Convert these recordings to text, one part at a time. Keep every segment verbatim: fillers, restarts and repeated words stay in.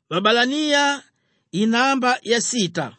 Wabalania inamba ya sita.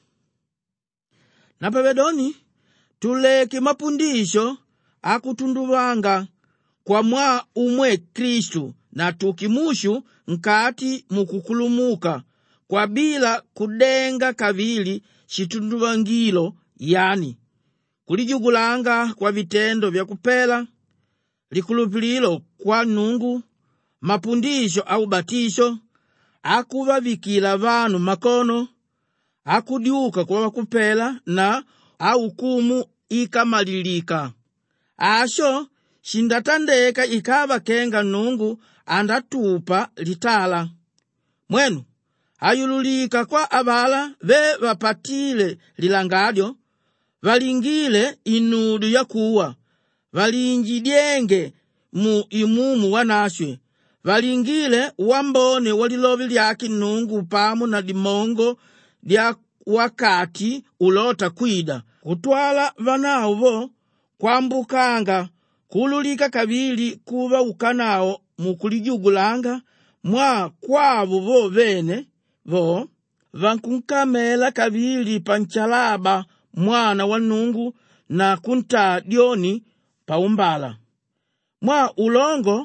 Na pabedoni tuleke mapundisho akutunduvanga kwa mwa umwe Kristu na tukimushu nkati mukukulumuka kwa bila kudenga kavili shitunduvangilo, yani kulijugulanga kwa vitendo vya kupela, likulupililo kwa Nungu, mapundisho au batisho, akuvavikila vanu makono, akudyuka kwa wakupela na au kumu ikamalilika. Asho shindatandeka ikava kenga Nungu andatupa litala. Mwenu ayululika kwa avala ve vapatile lilangadyo, valingile inudu ya kuwa, valinjidyenge mu imumu wanaswe, valingile wambone walilovi lyaki Nungu pamu na dimongo lya wakati ulota kwida, kutwala vanauvo kwambukanga kululika kavili kuva ukanao mukulijugulanga mwa kwavu vo vene vo vankunkamela kavili panchalaba mwana wa Nungu na kunta dyoni paumbala. Mwa ulongo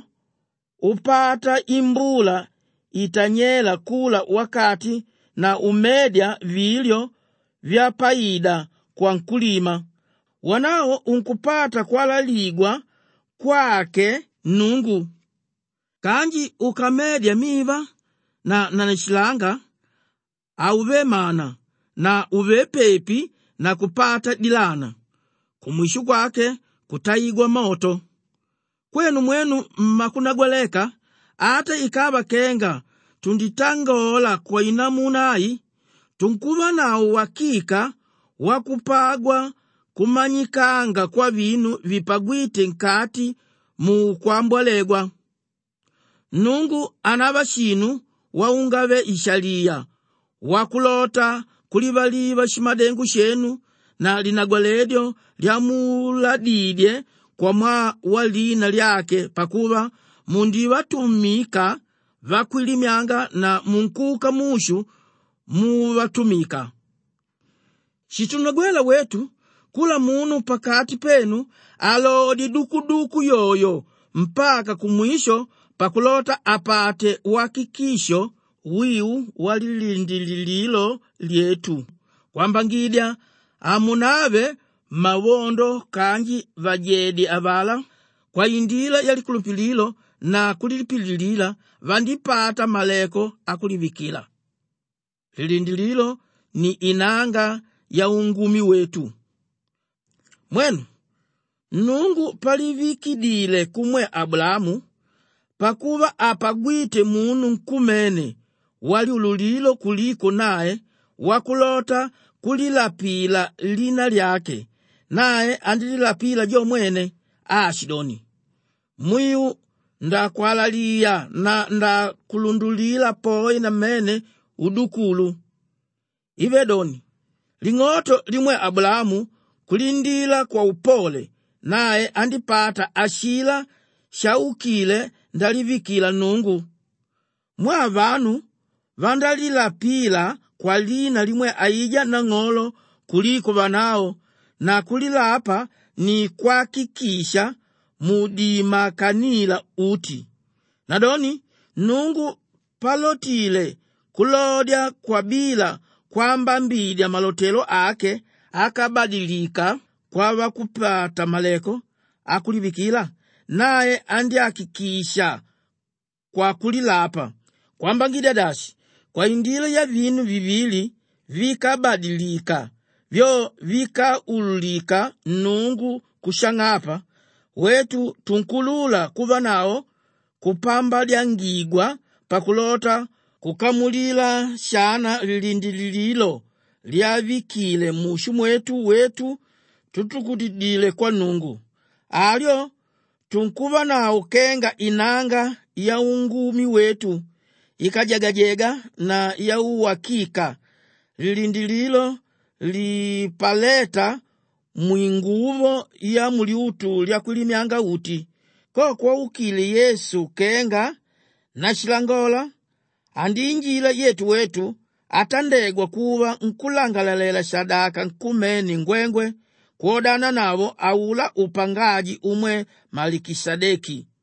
upata imbula itanyela kula wakati na umedya vilyo vya paida kwa nkulima. Wanao unkupata kwalaligwa kwake Nungu. Kanji ukamedya miva na nanishilanga, auve mana na uve pepi na kupata dilana, kumwishu kwake kutayigwa moto. Kwenu mwenu mmakunagweleka, ata ikava kenga tunditangola kwa inamunai, tunkuva na uwakika wakupagwa kumanyikanga kwa vinu vipagwite nkati mu kwambwalegwa. Nungu anava shinu waungave ishalia wakulota kulivaliva shimadengu shenu na linagwaledyo lyamuladidye kwa mwa walina lyake, pakuva mundivatumika vakwilimyanga na munkuka mushu muvatumika. Shitunagwela wetu kula munu pakati penu alodi dukuduku yoyo mpaka kumwisho pakulota apate wakikisho wiu walilindililo lyetu, kwamba ngidya amunave mawondo kanji vajedi avala kwa indila yalikulupililo na kulipililila vandipata maleko akulivikila. Lilindililo ni inanga ya ungumi wetu. Mwenu Nungu palivikidile kumwe Abulamu, pakuva apagwite munu nkumene wali ululilo kuliko nae wakulota kulilapila lina lyake, nae andililapila jo mwene Ashidoni. Mwiu ndakwalalia na ndakulundulila poi na mene udukulu. Ivedoni ling'oto limwe Abulamu kulindila kwa upole, nae andipata ashila shaukile ndalivikila Nungu. Mwa vanu vandalilapila kwa lina limwe aija na ng'olo kuliko vanao, na kulilapa ni kwakikisha mudimakanila uti. Nadoni Nungu palotile kulodya kwa bila kwamba mbidya malotelo ake akabadilika kwa wakupata maleko akulivikila, nae andiakikisha kwa kulilapa kwamba ngidadashi kwa indila ya vinu vivili vikabadilika vyo vikaulika Nungu kushang'apa wetu tunkulula kuva nao kupamba lyangigwa pakulota kukamulila shana lilindililo lyavikile mushu mwetu wetu tutukudidile kwa Nungu. Alyo tunkuva nao kenga inanga ya ungumi wetu ikajagajega na ya uwakika, lilindililo lipaleta mwinguvo ya muliutu lya kulimyanga uti. Ko kwa ukili Yesu kenga na shilangola andi njila yetu wetu atandegwa kuva nkulangalalela sadaka nkumeni ngwengwe kuodana navo aula upangaji umwe Malikisedeki.